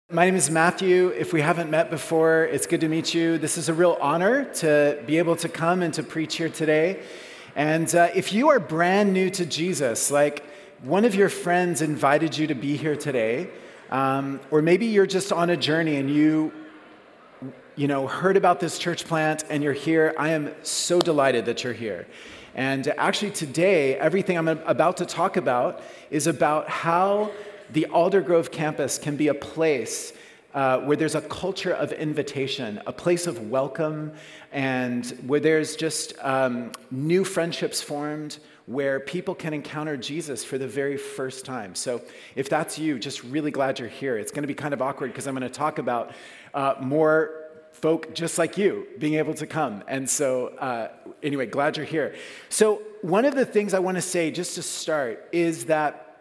My name is Matthew. If we haven't met before, it's good to meet you. This is a real honor to be able to come and to preach here today. And if you are brand new to Jesus, like one of your friends invited you to be here today, or maybe you're just on a journey and you heard about this church plant and you're here, I am so delighted that you're here. And actually today, everything I'm about to talk about is about how the Aldergrove campus can be a place where there's a culture of invitation, a place of welcome, and where there's just new friendships formed, where people can encounter Jesus for the very first time. So if that's you, just really glad you're here. It's going to be kind of awkward because I'm going to talk about more folk just like you being able to come. And so anyway, glad you're here. So one of the things I want to say just to start is that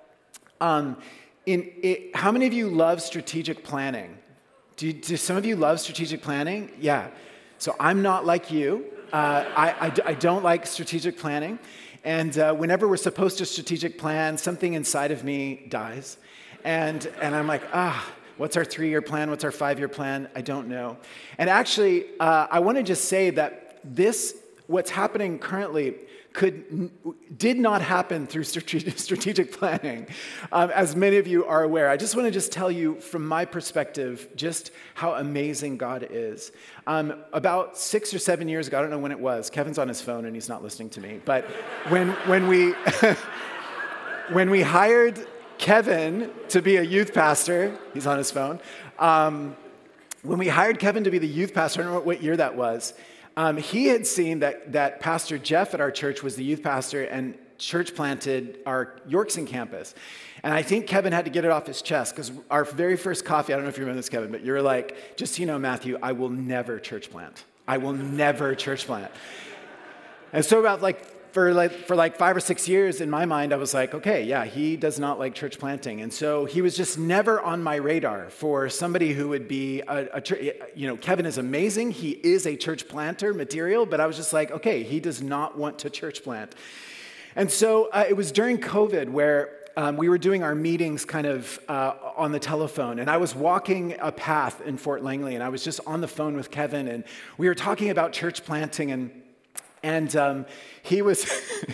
how many of you love strategic planning? Do some of you love strategic planning? Yeah. So I'm not like you. I don't like strategic planning. And whenever we're supposed to strategic plan, something inside of me dies. And I'm like, what's our 3-year plan? What's our 5-year plan? I don't know. And actually, I want to just say that what's happening currently did not happen through strategic planning, as many of you are aware. I just want to tell you from my perspective just how amazing God is. About 6 or 7 years ago, I don't know when it was. Kevin's on his phone and he's not listening to me. But when we when we hired Kevin to be a youth pastor, he's on his phone. When we hired Kevin to be the youth pastor, I don't know what year that was. He had seen that Pastor Jeff at our church was the youth pastor and church planted our Yorkson campus. And I think Kevin had to get it off his chest because our very first coffee, I don't know if you remember this, Kevin, but you were like, just so you know, Matthew, I will never church plant. I will never church plant. And so for 5 or 6 years, in my mind, I was like, okay, yeah, he does not like church planting. And so he was just never on my radar for somebody who would be Kevin is amazing. He is a church planter material, but I was just like, okay, he does not want to church plant. And so it was during COVID where we were doing our meetings kind of on the telephone, and I was walking a path in Fort Langley, and I was just on the phone with Kevin, and we were talking about church planting, and he was,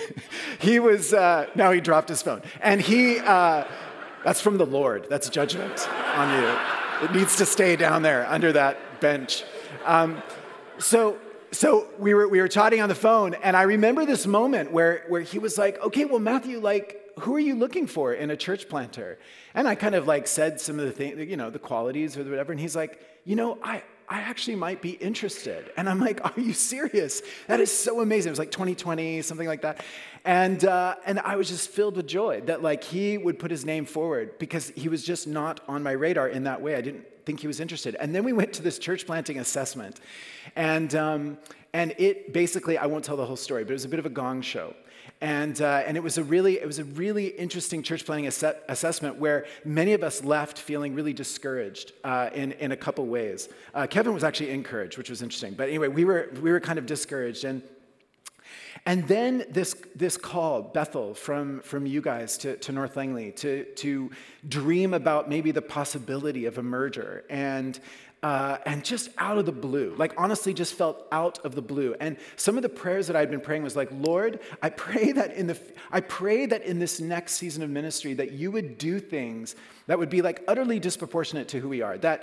now he dropped his phone. And that's from the Lord. That's judgment on you. It needs to stay down there under that bench. So we were chatting on the phone, and I remember this moment where he was like, okay, well, Matthew, who are you looking for in a church planter? And I kind of said some of the things, the qualities or whatever, and he's like, I actually might be interested. And I'm like, are you serious? That is so amazing. It was 2020, something like that. And I was just filled with joy that he would put his name forward because he was just not on my radar in that way. I didn't think he was interested. And then we went to this church planting assessment. And it basically, I won't tell the whole story, but it was a bit of a gong show. And it was a really interesting church planning assessment where many of us left feeling really discouraged in a couple ways. Kevin was actually encouraged, which was interesting. But anyway, we were kind of discouraged. And then this call, Bethel, from you guys to North Langley to dream about maybe the possibility of a merger and just out of the blue, honestly just felt out of the blue. And some of the prayers that I'd been praying was Lord, I pray that in this next season of ministry that you would do things that would be utterly disproportionate to who we are, that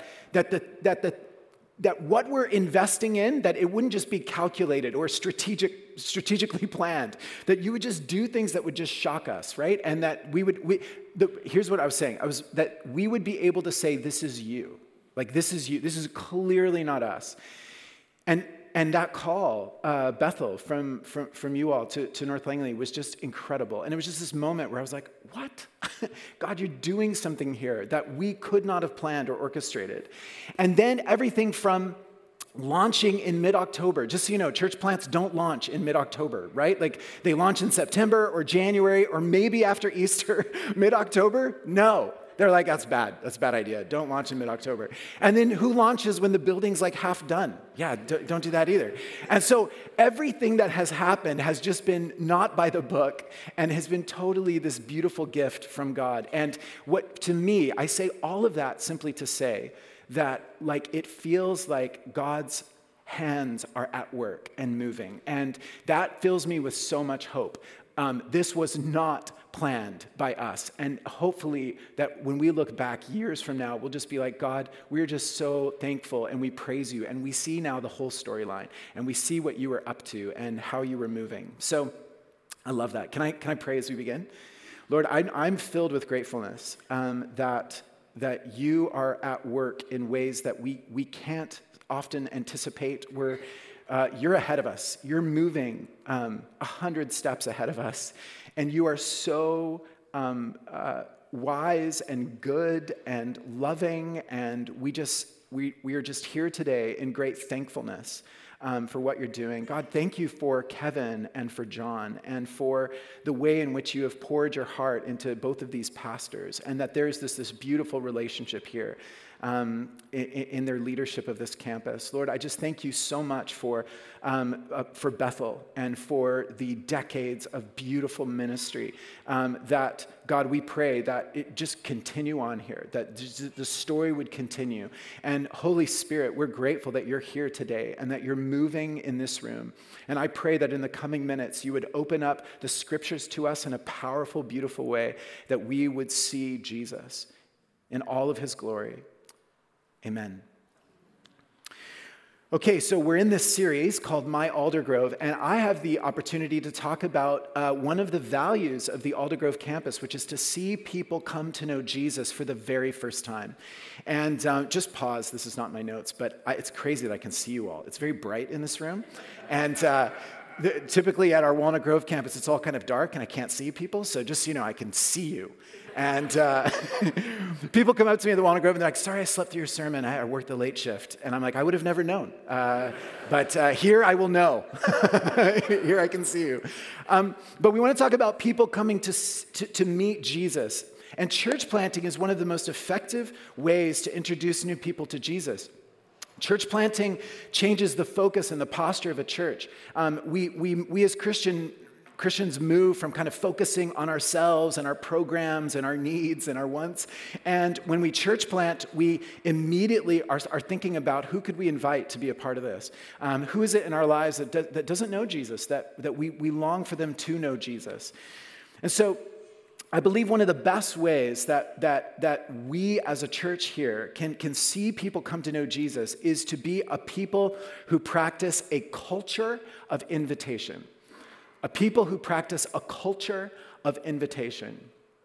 what we're investing in, that it wouldn't just be calculated or strategically planned, that you would just do things that would just shock us, right? And that here's what I was saying, that we would be able to say, this is you. This is you. This is clearly not us. And that call, Bethel, from you all to North Langley was just incredible. And it was just this moment where I was like, what? God, you're doing something here that we could not have planned or orchestrated. And then everything from launching in mid-October. Just so you know, church plants don't launch in mid-October, right? They launch in September or January or maybe after Easter, mid-October. No. They're like, that's bad. That's a bad idea. Don't launch in mid-October. And then who launches when the building's like half done? Yeah, don't do that either. And so everything that has happened has just been not by the book and has been totally this beautiful gift from God. And what, to me, I say all of that simply to say that like it feels like God's hands are at work and moving. And that fills me with so much hope. This was not planned by us. And hopefully that when we look back years from now, we'll just be like, God, we're just so thankful and we praise you. And we see now the whole storyline and we see what you were up to and how you were moving. So I love that. Can I pray as we begin? Lord, I'm filled with gratefulness that you are at work in ways that we can't often anticipate. You're ahead of us. You're moving 100 steps ahead of us. And you are so wise and good and loving. And we are just here today in great thankfulness for what you're doing. God, thank you for Kevin and for John and for the way in which you have poured your heart into both of these pastors and that there's this beautiful relationship here. In their leadership of this campus. Lord, I just thank you so much for Bethel and for the decades of beautiful ministry that, God, we pray that it just continue on here, that the story would continue. And Holy Spirit, we're grateful that you're here today and that you're moving in this room. And I pray that in the coming minutes, you would open up the scriptures to us in a powerful, beautiful way, that we would see Jesus in all of his glory. Amen. Okay, so we're in this series called My Aldergrove, and I have the opportunity to talk about one of the values of the Aldergrove campus, which is to see people come to know Jesus for the very first time. And just pause, this is not my notes, but it's crazy that I can see you all. It's very bright in this room, and typically at our Walnut Grove campus, it's all kind of dark and I can't see people, so just so you know, I can see you. And people come up to me at the Walnut Grove and they're like, sorry, I slept through your sermon. I worked the late shift. And I'm like, I would have never known. But here I will know. Here I can see you. But we want to talk about people coming to meet Jesus. And church planting is one of the most effective ways to introduce new people to Jesus. Church planting changes the focus and the posture of a church. We as Christians move from kind of focusing on ourselves and our programs and our needs and our wants. And when we church plant, we immediately are thinking about who could we invite to be a part of this? Who is it in our lives that doesn't know Jesus, that we long for them to know Jesus? And so I believe one of the best ways that we as a church here can see people come to know Jesus is to be a people who practice a culture of invitation. A people who practice a culture of invitation.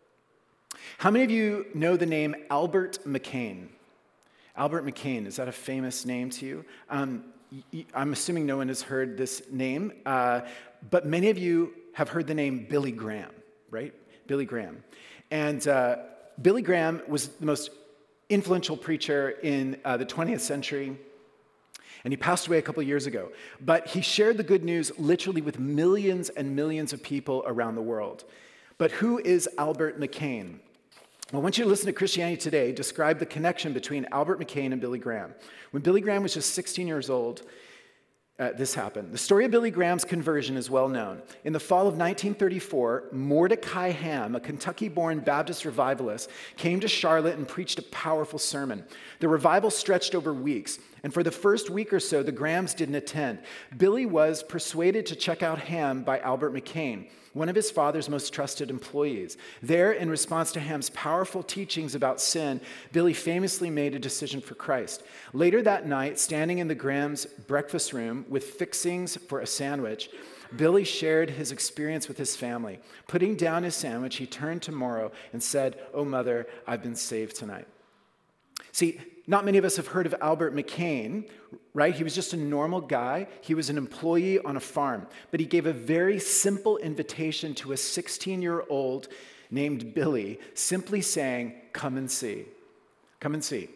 How many of you know the name Albert McCain? Albert McCain, is that a famous name to you? I'm assuming no one has heard this name, but many of you have heard the name Billy Graham, right? Billy Graham. And Billy Graham was the most influential preacher in the 20th century. And he passed away a couple of years ago. But he shared the good news literally with millions and millions of people around the world. But who is Albert McCain? Well, I want you to listen to Christianity Today describe the connection between Albert McCain and Billy Graham. When Billy Graham was just 16 years old, this happened. The story of Billy Graham's conversion is well known. In the fall of 1934, Mordecai Ham, a Kentucky-born Baptist revivalist, came to Charlotte and preached a powerful sermon. The revival stretched over weeks, and for the first week or so, the Grahams didn't attend. Billy was persuaded to check out Ham by Albert McCain, one of his father's most trusted employees. There, in response to Ham's powerful teachings about sin, Billy famously made a decision for Christ. Later that night, standing in the Grahams' breakfast room with fixings for a sandwich, Billy shared his experience with his family. Putting down his sandwich, he turned to Morrow and said, "Oh, Mother, I've been saved tonight." See, not many of us have heard of Albert McCain, right? He was just a normal guy. He was an employee on a farm, but he gave a very simple invitation to a 16-year-old named Billy, simply saying, "Come and see. Come and see."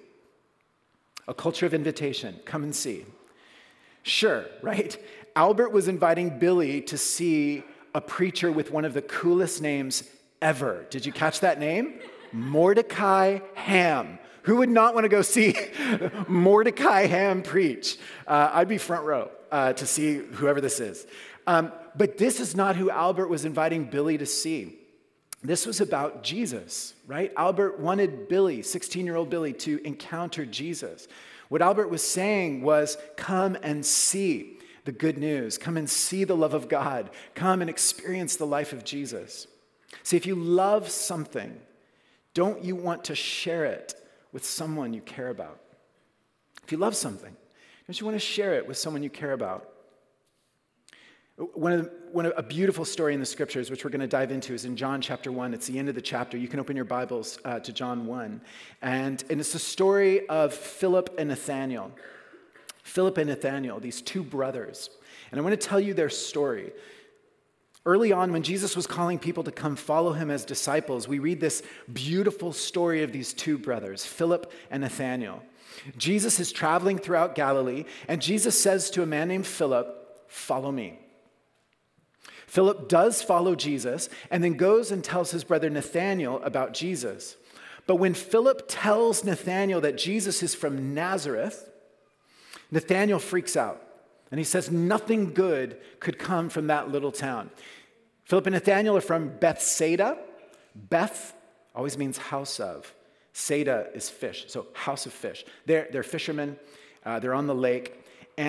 A culture of invitation. Come and see. Sure, right? Albert was inviting Billy to see a preacher with one of the coolest names ever. Did you catch that name? Mordecai Ham. Who would not want to go see Mordecai Ham preach? I'd be front row to see whoever this is. But this is not who Albert was inviting Billy to see. This was about Jesus, right? Albert wanted Billy, 16-year-old Billy, to encounter Jesus. What Albert was saying was, come and see the good news. Come and see the love of God. Come and experience the life of Jesus. See, if you love something, don't you want to share it with someone you care about? If you love something, don't you want to share it with someone you care about? A beautiful story in the scriptures, which we're going to dive into, is in John chapter 1. It's the end of the chapter. You can open your Bibles to John 1. And it's the story of Philip and Nathanael. Philip and Nathanael, these two brothers. And I want to tell you their story. Early on, when Jesus was calling people to come follow him as disciples, we read this beautiful story of these two brothers, Philip and Nathanael. Jesus is traveling throughout Galilee, and Jesus says to a man named Philip, "Follow me." Philip does follow Jesus and then goes and tells his brother Nathanael about Jesus. But when Philip tells Nathanael that Jesus is from Nazareth, Nathanael freaks out and he says nothing good could come from that little town. Philip and Nathanael are from Bethsaida. Beth always means house of. Saida is fish, so house of fish. They're fishermen. They're on the lake.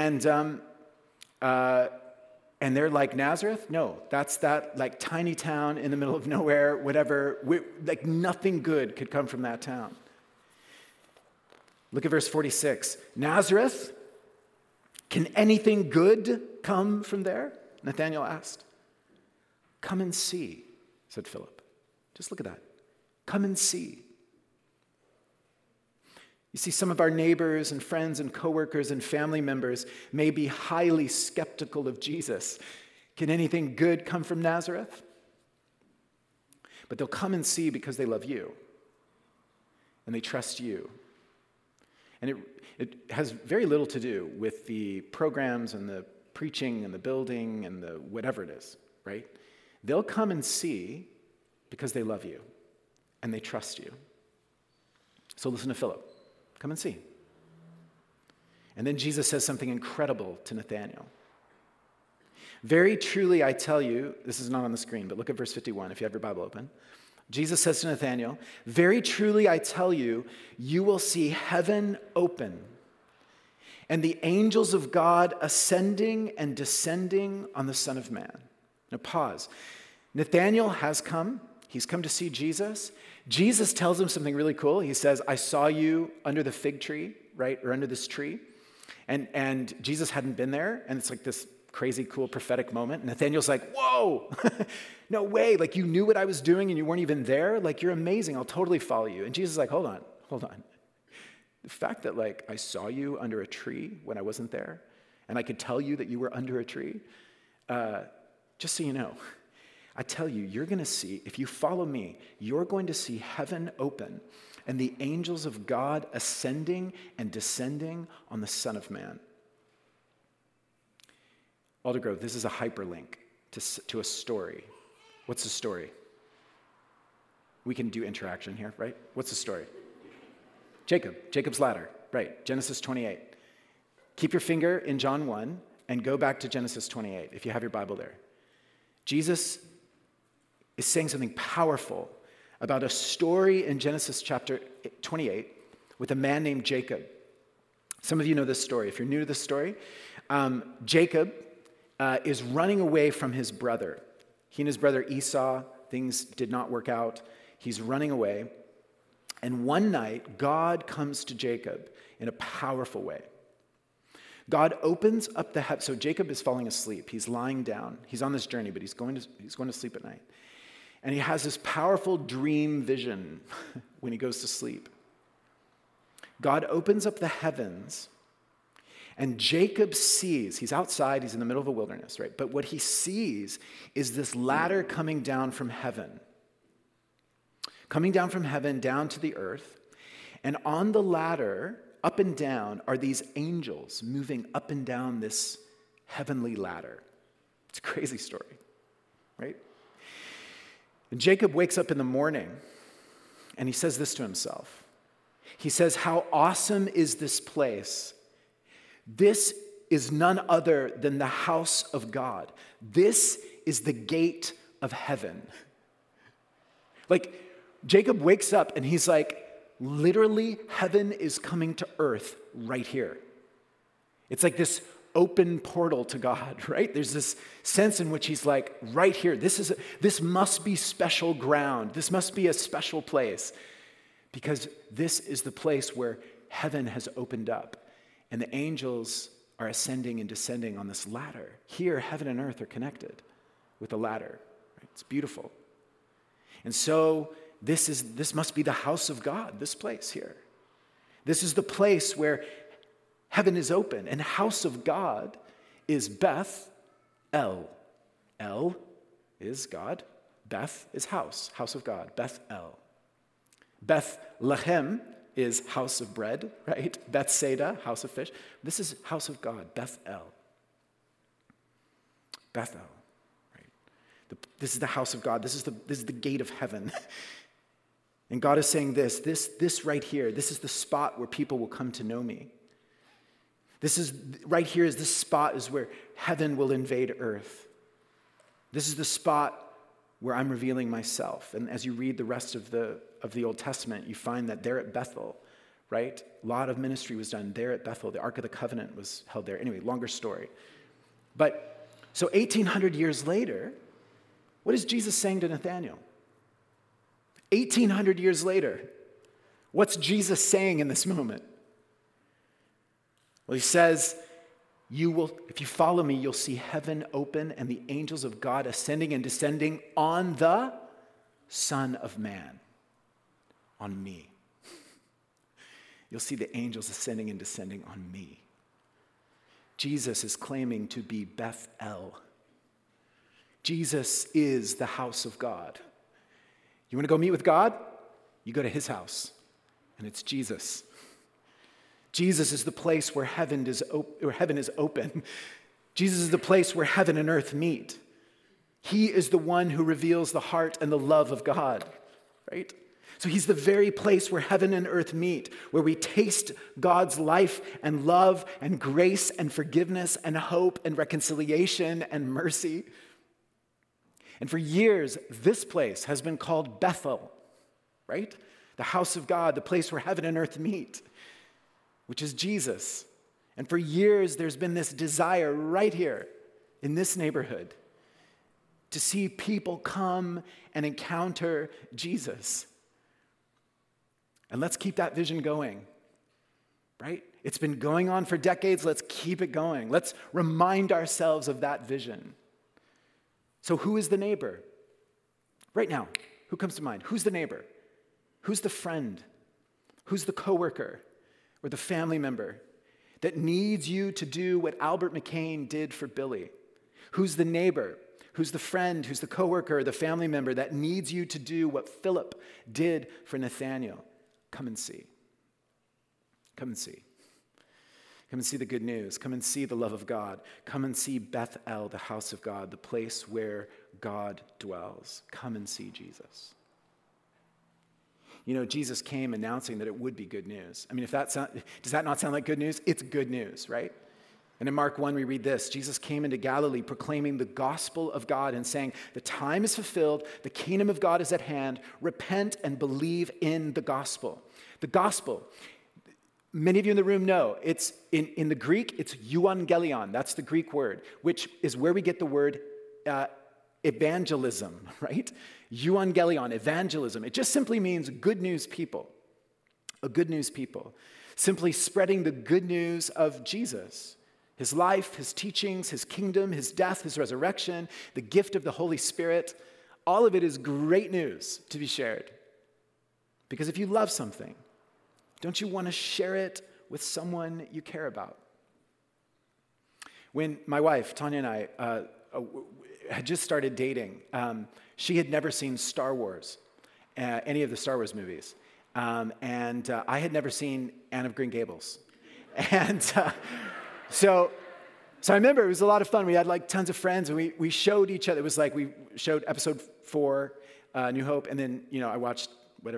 And they're like, Nazareth? No, that's that like tiny town in the middle of nowhere, whatever. Like nothing good could come from that town. Look at verse 46. Nazareth? Can anything good come from there? Nathanael asked. Come and see, said Philip. Just look at that. Come and see. You see, some of our neighbors and friends and coworkers and family members may be highly skeptical of Jesus. Can anything good come from Nazareth? But they'll come and see because they love you and they trust you. And it has very little to do with the programs and the preaching and the building and the whatever it is, right? They'll come and see because they love you and they trust you. So listen to Philip. Come and see. And then Jesus says something incredible to Nathanael. Very truly, I tell you, this is not on the screen, but look at verse 51 if you have your Bible open. Jesus says to Nathanael, very truly, I tell you, you will see heaven open and the angels of God ascending and descending on the Son of Man. Now pause. Nathanael has come. He's come to see Jesus. Jesus tells him something really cool. He says, I saw you under the fig tree, right? Or under this tree. And Jesus hadn't been there. And it's like this crazy, cool prophetic moment. Nathanael's like, whoa, no way. Like you knew what I was doing and you weren't even there. Like you're amazing. I'll totally follow you. And Jesus is like, hold on. The fact that like I saw you under a tree when I wasn't there and I could tell you that you were under a tree, just so you know, I tell you, you're going to see, if you follow me, you're going to see heaven open and the angels of God ascending and descending on the Son of Man. Aldergrove, this is a hyperlink to a story. What's the story? We can do interaction here, right? What's the story? Jacob's ladder, right, Genesis 28. Keep your finger in John 1 and go back to Genesis 28 if you have your Bible there. Jesus is saying something powerful about a story in Genesis chapter 28 with a man named Jacob. Some of you know this story. If you're new to this story, Jacob is running away from his brother. He and his brother Esau, things did not work out. He's running away. And one night, God comes to Jacob in a powerful way. God opens up the heavens. So Jacob is falling asleep. He's lying down. He's on this journey, but he's going to sleep at night. And he has this powerful dream vision when he goes to sleep. God opens up the heavens, and Jacob sees, he's outside, he's in the middle of a wilderness, right? But what he sees is this ladder coming down from heaven. Coming down from heaven down to the earth. And on the ladder, up and down, are these angels moving up and down this heavenly ladder. It's a crazy story, right? And Jacob wakes up in the morning, And he says this to himself. He says, how awesome is this place? This is none other than the house of God. This is the gate of heaven. Like, Jacob wakes up and he's like, literally, heaven is coming to earth right here. It's like this open portal to God, right? There's this sense in which he's like, right here, this must be special ground. This must be a special place because this is the place where heaven has opened up and the angels are ascending and descending on this ladder. Here, heaven and earth are connected with a ladder. Right? It's beautiful. And so this must be the house of God, this place here. This is the place where heaven is open, and house of God is Beth El. El is God. Beth is house of God. Beth El. Beth Lechem is house of bread, right? Bethsaida, house of fish. This is house of God, Beth El. Bethel, right? This is the house of God. This is the gate of heaven. And God is saying this right here, this is the spot where people will come to know me. This is, right here is this spot is where heaven will invade earth. This is the spot where I'm revealing myself. And as you read the rest of the Old Testament, you find that there at Bethel, right? A lot of ministry was done there at Bethel. The Ark of the Covenant was held there. Anyway, longer story. But, so 1,800 years later, what is Jesus saying to Nathanael? 1,800 years later, what's Jesus saying in this moment? Well, he says, if you follow me, you'll see heaven open and the angels of God ascending and descending on the Son of Man, on me. You'll see the angels ascending and descending on me. Jesus is claiming to be Beth El. Jesus is the house of God. You want to go meet with God? You go to his house, and it's Jesus. Jesus is the place where heaven is open. Jesus is the place where heaven and earth meet. He is the one who reveals the heart and the love of God, right? So he's the very place where heaven and earth meet, where we taste God's life and love and grace and forgiveness and hope and reconciliation and mercy. And for years, this place has been called Bethel, right? The house of God, the place where heaven and earth meet, which is Jesus. And for years, there's been this desire right here in this neighborhood to see people come and encounter Jesus. And let's keep that vision going, right? It's been going on for decades. Let's keep it going. Let's remind ourselves of that vision. So who is the neighbor? Right now, who comes to mind? Who's the neighbor? Who's the friend? Who's the coworker or the family member that needs you to do what Albert McCain did for Billy? Who's the neighbor? Who's the friend? Who's the coworker or the family member that needs you to do what Philip did for Nathanael? Come and see. Come and see. Come and see the good news. Come and see the love of God. Come and see Beth El, the house of God, the place where God dwells. Come and see Jesus. You know, Jesus came announcing that it would be good news. I mean, does that not sound like good news? It's good news, right? And in Mark 1, we read this: Jesus came into Galilee proclaiming the gospel of God and saying, the time is fulfilled, the kingdom of God is at hand, repent and believe in the gospel. The gospel, many of you in the room know, it's in the Greek, it's euangelion. That's the Greek word, which is where we get the word evangelism, right? Euangelion, evangelism. It just simply means good news people. A good news people. Simply spreading the good news of Jesus. His life, his teachings, his kingdom, his death, his resurrection, the gift of the Holy Spirit. All of it is great news to be shared. Because if you love something, don't you want to share it with someone you care about? When my wife, Tanya, and I had just started dating, she had never seen Star Wars, any of the Star Wars movies. And I had never seen Anne of Green Gables. And so I remember it was a lot of fun. We had like tons of friends, and we showed each other. It was like we showed episode 4, New Hope, and then, I watched whatever,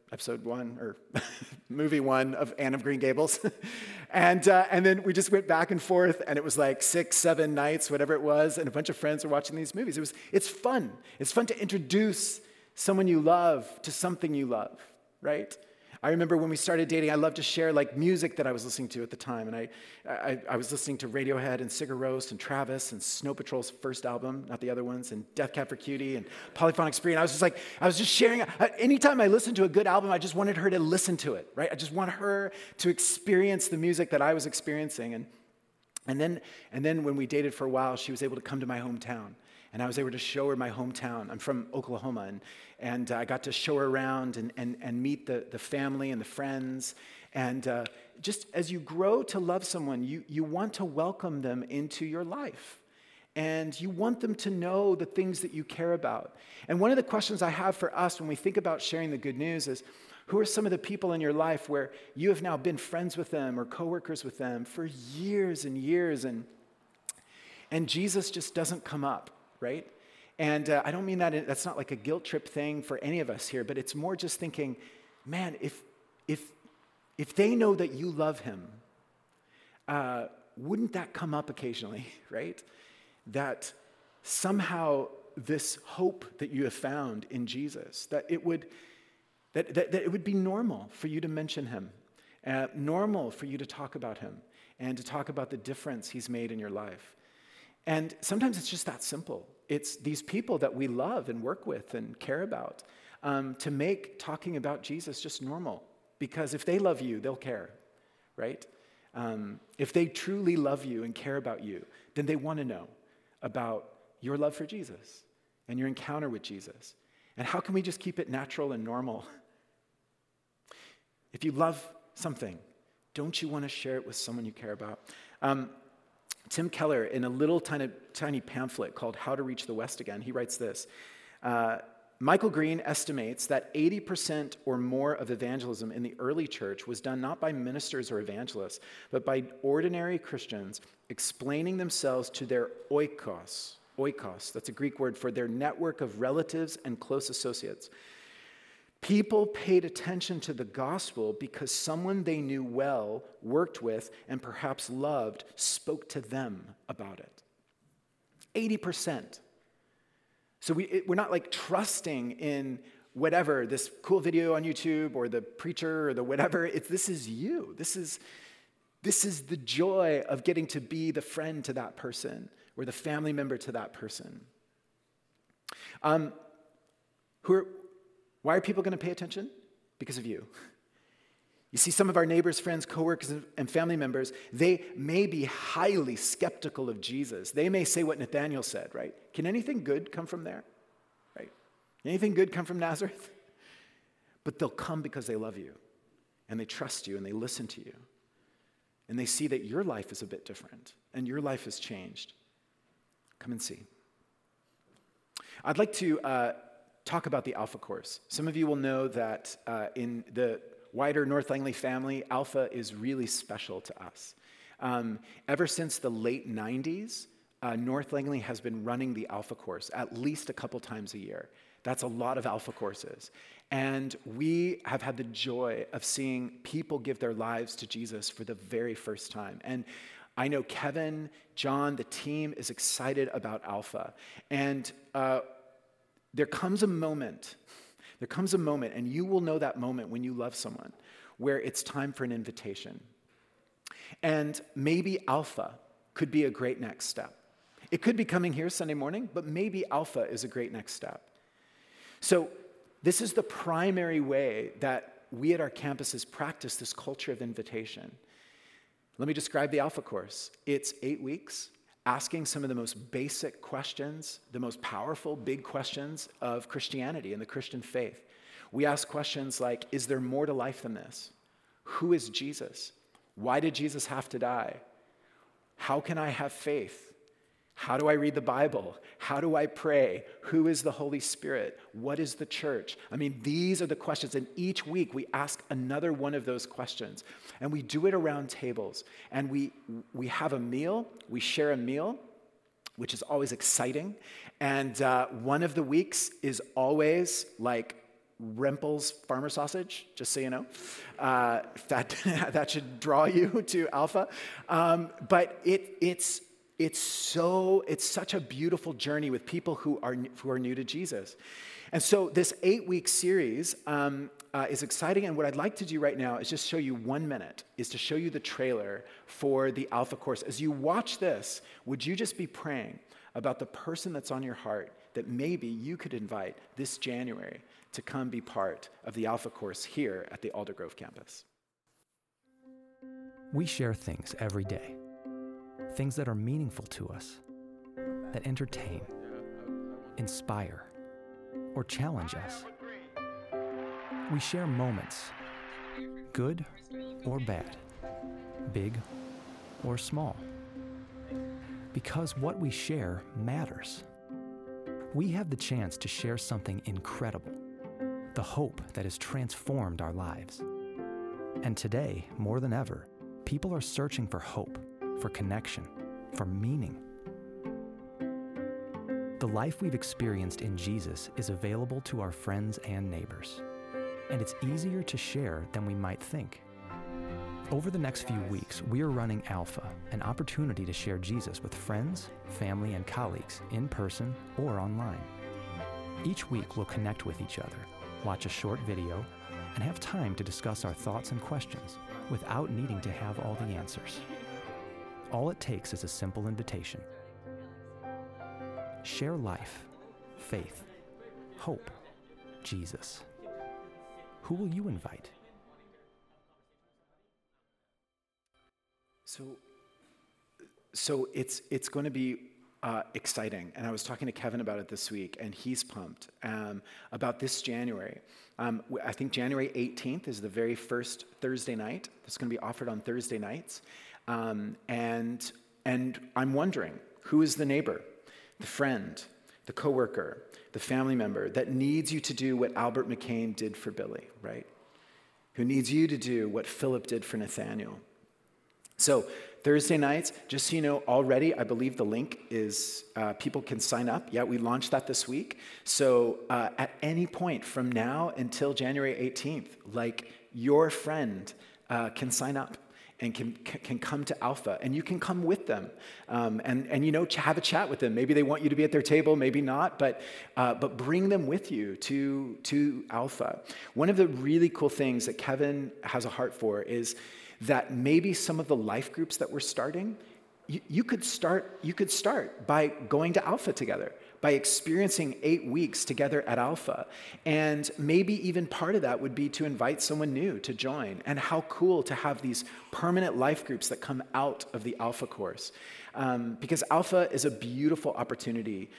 episode 1 or movie 1 of Anne of Green Gables. and then we just went back and forth, and it was like 6, 7 nights, whatever it was, and a bunch of friends were watching these movies. It's fun. It's fun to introduce someone you love to something you love, right? I remember when we started dating, I loved to share like music that I was listening to at the time. And I was listening to Radiohead and Sigur Rós and Travis and Snow Patrol's first album, not the other ones, and Death Cab for Cutie and Polyphonic Spree. And I was just sharing. Anytime I listened to a good album, I just wanted her to listen to it, right? I just want her to experience the music that I was experiencing. And then when we dated for a while, she was able to come to my hometown. And I was able to show her my hometown. I'm from Oklahoma, and I got to show her around and meet the family and the friends. And just as you grow to love someone, you want to welcome them into your life. And you want them to know the things that you care about. And one of the questions I have for us when we think about sharing the good news is, who are some of the people in your life where you have now been friends with them or coworkers with them for years and years, and Jesus just doesn't come up? Right? And I don't mean that's not like a guilt trip thing for any of us here, but it's more just thinking, man, if they know that you love him, wouldn't that come up occasionally, right? That somehow this hope that you have found in Jesus, that it would be normal for you to mention him, normal for you to talk about him, and to talk about the difference he's made in your life. And sometimes it's just that simple. It's these people that we love and work with and care about, to make talking about Jesus just normal. Because if they love you, they'll care, right? If they truly love you and care about you, then they want to know about your love for Jesus and your encounter with Jesus. And how can we just keep it natural and normal? If you love something, don't you want to share it with someone you care about? Tim Keller, in a little tiny pamphlet called How to Reach the West Again, he writes this. Michael Green estimates that 80% or more of evangelism in the early church was done not by ministers or evangelists, but by ordinary Christians explaining themselves to their oikos. Oikos, that's a Greek word for their network of relatives and close associates. People paid attention to the gospel because someone they knew well, worked with, and perhaps loved spoke to them about it. 80%. So we're not like trusting in whatever, this cool video on YouTube or the preacher or the whatever. This is you. This is the joy of getting to be the friend to that person or the family member to that person. Why are people going to pay attention? Because of you. You see, some of our neighbors, friends, coworkers, and family members, they may be highly skeptical of Jesus. They may say what Nathanael said, right? Can anything good come from there? Right? Anything good come from Nazareth? But they'll come because they love you, and they trust you, and they listen to you. And they see that your life is a bit different, and your life has changed. Come and see. I'd like to talk about the Alpha Course. Some of you will know that in the wider North Langley family, Alpha is really special to us. Ever since the late 90s, North Langley has been running the Alpha Course at least a couple times a year. That's a lot of Alpha courses. And we have had the joy of seeing people give their lives to Jesus for the very first time. And I know Kevin, John, the team is excited about Alpha. And there comes a moment, and you will know that moment when you love someone, where it's time for an invitation. And maybe Alpha could be a great next step. It could be coming here Sunday morning, but maybe Alpha is a great next step. So this is the primary way that we at our campuses practice this culture of invitation. Let me describe the Alpha Course. It's 8 weeks, asking some of the most basic questions, the most powerful, big questions of Christianity and the Christian faith. We ask questions like, is there more to life than this? Who is Jesus? Why did Jesus have to die? How can I have faith? How do I read the Bible? How do I pray? Who is the Holy Spirit? What is the church? I mean, these are the questions, and each week we ask another one of those questions. And we do it around tables. And we have a meal, we share a meal, which is always exciting. And one of the weeks is always like Rempel's farmer sausage, just so you know. That should draw you to Alpha. But it's such a beautiful journey with people who are new to Jesus. And so this 8-week series is exciting, and what I'd like to do right now is just show you 1 minute, is to show you the trailer for the Alpha course. As you watch this, would you just be praying about the person that's on your heart that maybe you could invite this January to come be part of the Alpha course here at the Aldergrove campus? We share things every day, things that are meaningful to us, that entertain, inspire, or challenge us. We share moments, good or bad, big or small, because what we share matters. We have the chance to share something incredible, the hope that has transformed our lives. And today, more than ever, people are searching for hope, for connection, for meaning. The life we've experienced in Jesus is available to our friends and neighbors, and it's easier to share than we might think. Over the next few weeks, we are running Alpha, an opportunity to share Jesus with friends, family, and colleagues in person or online. Each week, we'll connect with each other, watch a short video, and have time to discuss our thoughts and questions without needing to have all the answers. All it takes is a simple invitation. Share life, faith, hope, Jesus. Who will you invite? So it's going to be exciting, and I was talking to Kevin about it this week, and he's pumped about this January. I think January 18th is the very first Thursday night. That's going to be offered on Thursday nights, and I'm wondering, who is the neighbor, the friend, the coworker, the family member that needs you to do what Albert McCain did for Billy, right? Who needs you to do what Philip did for Nathaniel? So Thursday nights, just so you know, already I believe the link is people can sign up. Yeah, we launched that this week. So at any point from now until January 18th, like your friend can sign up and can come to Alpha, and you can come with them, and you know, have a chat with them. Maybe they want you to be at their table, maybe not, but bring them with you to Alpha. One of the really cool things that Kevin has a heart for is that maybe some of the life groups that we're starting, you could start by going to Alpha together, by experiencing 8 weeks together at Alpha. And maybe even part of that would be to invite someone new to join. And how cool to have these permanent life groups that come out of the Alpha course. Because Alpha is a beautiful opportunity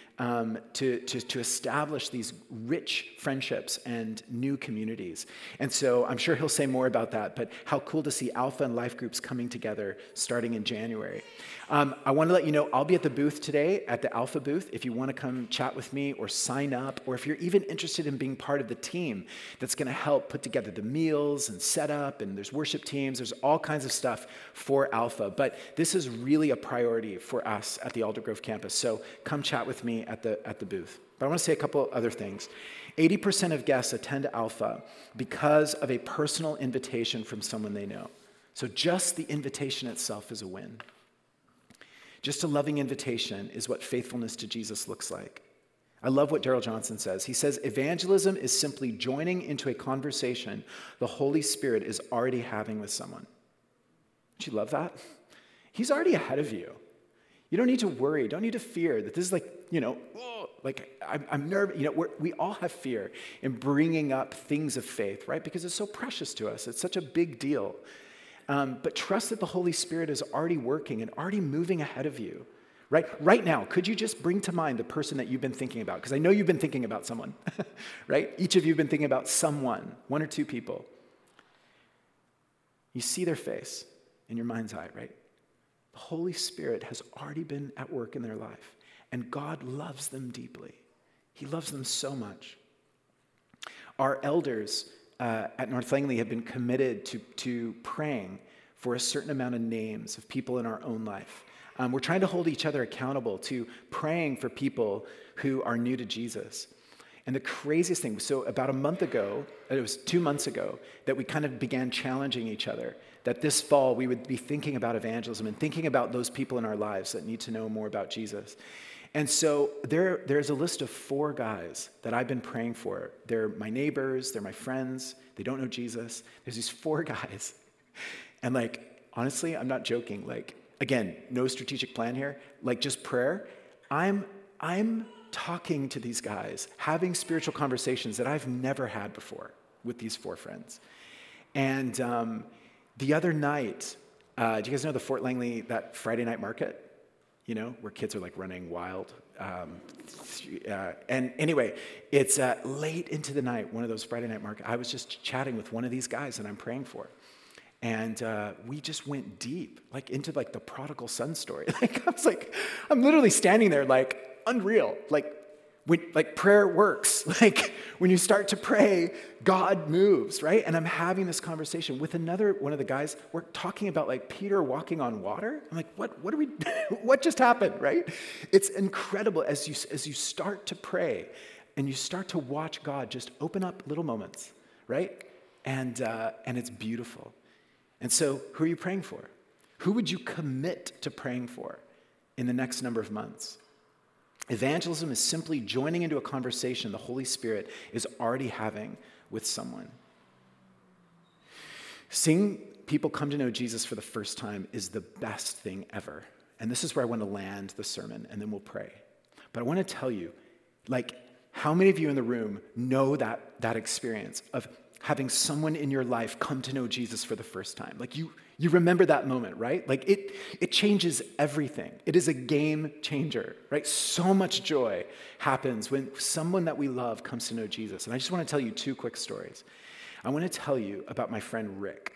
to establish these rich friendships and new communities. And so I'm sure he'll say more about that, but how cool to see Alpha and life groups coming together starting in January. I want to let you know, I'll be at the booth today, at the Alpha booth, if you want to come chat with me or sign up, or if you're even interested in being part of the team that's going to help put together the meals and set up, and there's worship teams, there's all kinds of stuff for Alpha. But this is really a priority for us at the Aldergrove campus, so come chat with me at the booth. But I want to say a couple other things. 80% of guests attend Alpha because of a personal invitation from someone they know. So just the invitation itself is a win. Just a loving invitation is what faithfulness to Jesus looks like. I love what Darrell Johnson says. He says, evangelism is simply joining into a conversation the Holy Spirit is already having with someone. Don't you love that? He's already ahead of you. You don't need to worry. Don't need to fear that this is like, I'm nervous. We all have fear in bringing up things of faith, right? Because it's so precious to us. It's such a big deal. But trust that the Holy Spirit is already working and already moving ahead of you. Right now, could you just bring to mind the person that you've been thinking about? Because I know you've been thinking about someone, right? Each of you have been thinking about someone, one or two people. You see their face in your mind's eye, right? The Holy Spirit has already been at work in their life, and God loves them deeply. He loves them so much. Our elders at North Langley have been committed to praying for a certain amount of names of people in our own life. We're trying to hold each other accountable to praying for people who are new to Jesus. And the craziest thing, so about a month ago, it was 2 months ago, that we kind of began challenging each other, that this fall we would be thinking about evangelism and thinking about those people in our lives that need to know more about Jesus. And so there's a list of 4 guys that I've been praying for. They're my neighbors, they're my friends, they don't know Jesus. There's these 4 guys. And like, honestly, I'm not joking. Like, again, no strategic plan here, like just prayer. I'm talking to these guys, having spiritual conversations that I've never had before with these 4 friends. And the other night, do you guys know the Fort Langley, that Friday night market? You know, where kids are like running wild. And anyway, it's late into the night, one of those Friday night markets. I was just chatting with one of these guys that I'm praying for. And we just went deep, like into like the prodigal son story. Like I was like, I'm literally standing there like unreal. Like prayer works. Like when you start to pray, God moves, right? And I'm having this conversation with another one of the guys. We're talking about like Peter walking on water. I'm like, what are we? What just happened, right? It's incredible as you start to pray and you start to watch God just open up little moments, right? And it's beautiful. And so, who are you praying for? Who would you commit to praying for in the next number of months? Evangelism is simply joining into a conversation the Holy Spirit is already having with someone. Seeing people come to know Jesus for the first time is the best thing ever. And this is where I want to land the sermon, and then we'll pray. But I want to tell you, like, how many of you in the room know that experience of having someone in your life come to know Jesus for the first time? Like you remember that moment, right? Like it changes everything. It is a game changer, right? So much joy happens when someone that we love comes to know Jesus. And I just want to tell you 2 quick stories. I want to tell you about my friend Rick.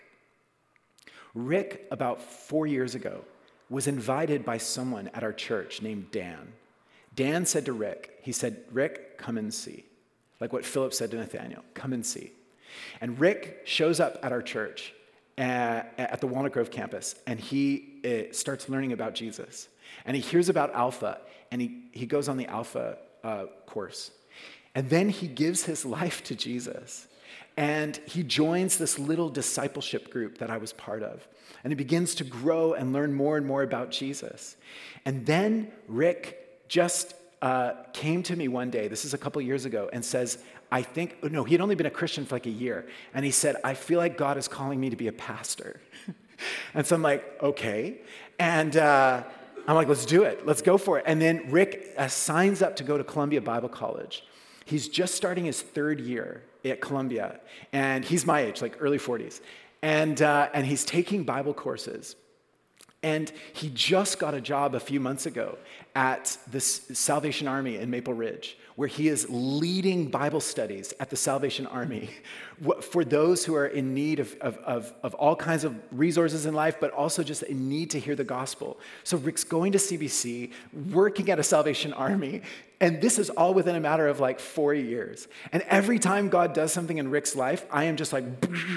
Rick, about 4 years ago, was invited by someone at our church named Dan. Dan said to Rick, he said, "Rick, come and see." Like what Philip said to Nathaniel, "Come and see." And Rick shows up at our church at the Walnut Grove campus, and he starts learning about Jesus. And he hears about Alpha, and he goes on the Alpha course. And then he gives his life to Jesus. And he joins this little discipleship group that I was part of. And he begins to grow and learn more and more about Jesus. And then Rick just came to me one day, this is a couple years ago, and says, he had only been a Christian for like a year. And he said, "I feel like God is calling me to be a pastor." And so I'm like, okay. And I'm like, let's do it. Let's go for it. And then Rick signs up to go to Columbia Bible College. He's just starting his 3rd year at Columbia. And he's my age, like early 40s. And he's taking Bible courses. And he just got a job a few months ago at the Salvation Army in Maple Ridge, where he is leading Bible studies at the Salvation Army for those who are in need of all kinds of resources in life, but also just in need to hear the gospel. So Rick's going to CBC, working at a Salvation Army, and this is all within a matter of like 4 years. And every time God does something in Rick's life, I am just like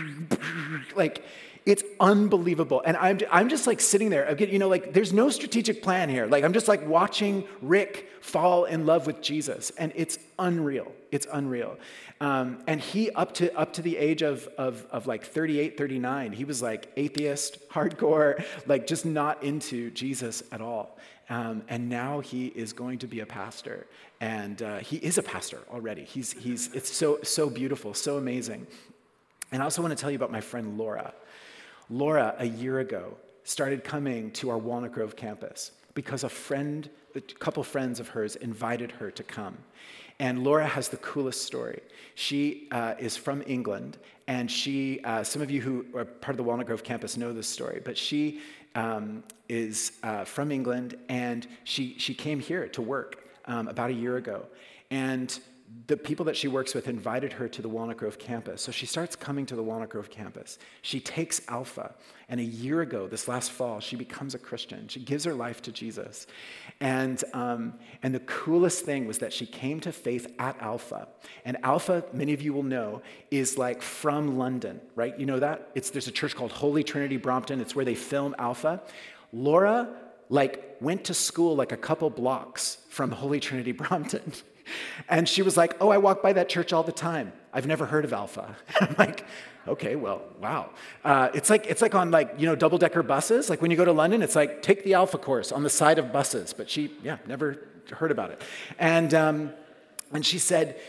it's unbelievable. And I'm just like sitting there, like there's no strategic plan here. Like I'm just like watching Rick fall in love with Jesus. And it's unreal. It's unreal. And he, up to the age of like 38, 39, he was like atheist, hardcore, like just not into Jesus at all. And now he is going to be a pastor. And he is a pastor already. It's so beautiful, so amazing. And I also want to tell you about my friend Laura. Laura, a year ago, started coming to our Walnut Grove campus because a couple friends of hers invited her to come. And Laura has the coolest story. She is from England, and some of you who are part of the Walnut Grove campus know this story, but she is from England, and she came here to work about a year ago. And the people that she works with invited her to the Walnut Grove campus. So she starts coming to the Walnut Grove campus. She takes Alpha, and a year ago, this last fall, she becomes a Christian. She gives her life to Jesus. And the coolest thing was that she came to faith at Alpha. And Alpha, many of you will know, is like from London, right? You know that? There's a church called Holy Trinity Brompton. It's where they film Alpha. Laura went to school like a couple blocks from Holy Trinity Brompton. And she was like, oh, I walk by that church all the time. I've never heard of Alpha. I'm like, okay, well, wow. It's like on double-decker buses. Like when you go to London, it's like, take the Alpha course on the side of buses. But she, never heard about it. And she said,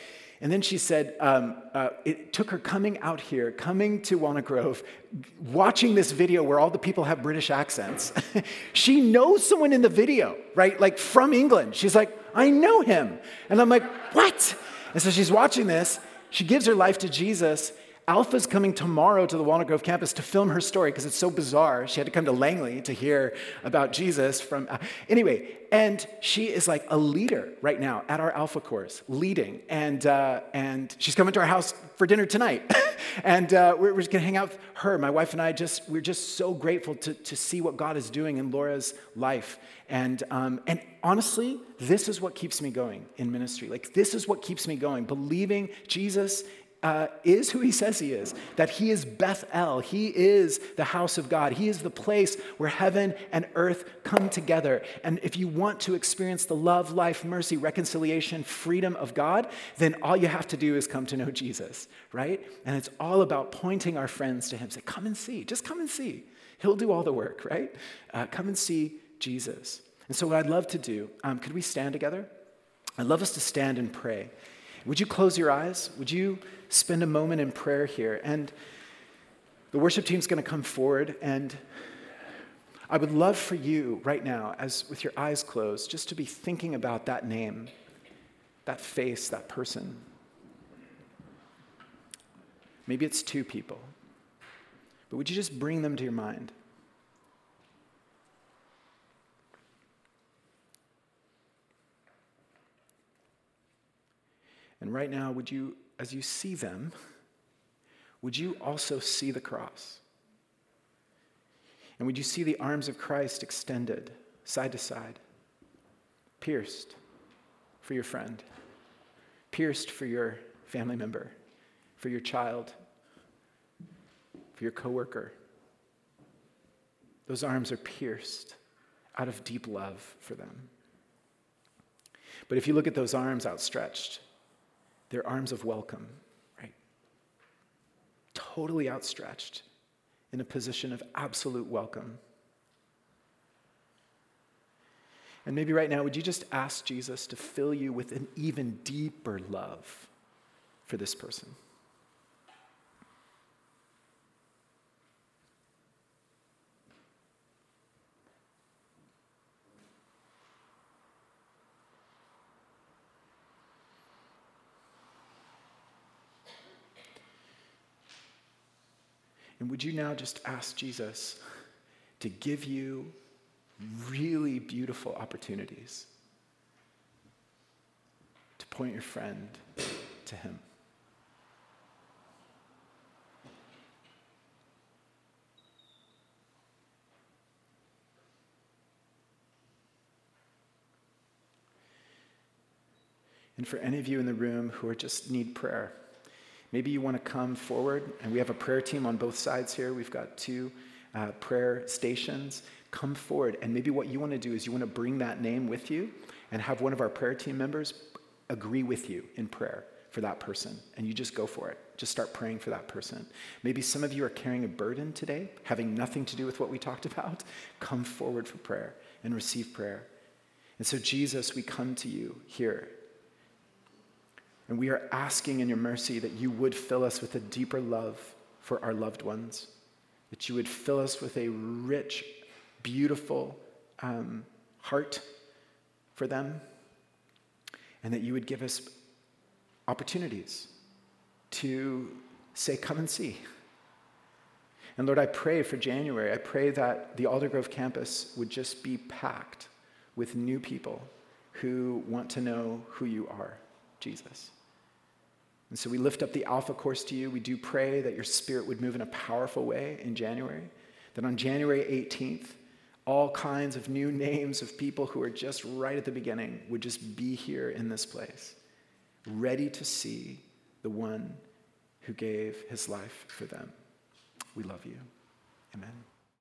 it took her coming out here, coming to Walnut Grove, watching this video where all the people have British accents. She knows someone in the video, right? Like from England. She's like, I know him. And I'm like, what? And so she's watching this. She gives her life to Jesus. Alpha's coming tomorrow to the Walnut Grove campus to film her story because it's so bizarre. She had to come to Langley to hear about Jesus anyway, and she is like a leader right now at our Alpha course, leading. And she's coming to our house for dinner tonight. And we're just going to hang out with her. My wife and I we're just so grateful to see what God is doing in Laura's life. And honestly, this is what keeps me going in ministry. Like, this is what keeps me going, believing Jesus is who he says he is, that he is Bethel, he is the house of God, he is the place where heaven and earth come together. And if you want to experience the love, life, mercy, reconciliation, freedom of God, then all you have to do is come to know Jesus, right? And it's all about pointing our friends to him. Say, come and see, just come and see. He'll do all the work, right? Come and see Jesus. And so what I'd love to do, could we stand together? I'd love us to stand and pray. Would you close your eyes? Would you spend a moment in prayer here? And the worship team's going to come forward, and I would love for you right now, as with your eyes closed, just to be thinking about that name, that face, that person. Maybe it's two people, but would you just bring them to your mind? And right now, would you, as you see them, would you also see the cross? And would you see the arms of Christ extended side to side, pierced for your friend, pierced for your family member, for your child, for your coworker? Those arms are pierced out of deep love for them. But if you look at those arms outstretched, they're arms of welcome, right? Totally outstretched in a position of absolute welcome. And maybe right now, would you just ask Jesus to fill you with an even deeper love for this person? And would you now just ask Jesus to give you really beautiful opportunities to point your friend to him? And for any of you in the room who just need prayer, maybe you want to come forward, and we have a prayer team on both sides here. We've got 2 prayer stations. Come forward, and maybe what you want to do is you want to bring that name with you and have one of our prayer team members agree with you in prayer for that person, and you just go for it. Just start praying for that person. Maybe some of you are carrying a burden today, having nothing to do with what we talked about. Come forward for prayer and receive prayer. And so, Jesus, we come to you here. And we are asking in your mercy that you would fill us with a deeper love for our loved ones, that you would fill us with a rich, beautiful heart for them, and that you would give us opportunities to say, come and see. And Lord, I pray for January. I pray that the Aldergrove campus would just be packed with new people who want to know who you are, Jesus. And so we lift up the Alpha course to you. We do pray that your Spirit would move in a powerful way in January, that on January 18th, all kinds of new names of people who are just right at the beginning would just be here in this place, ready to see the one who gave his life for them. We love you. Amen.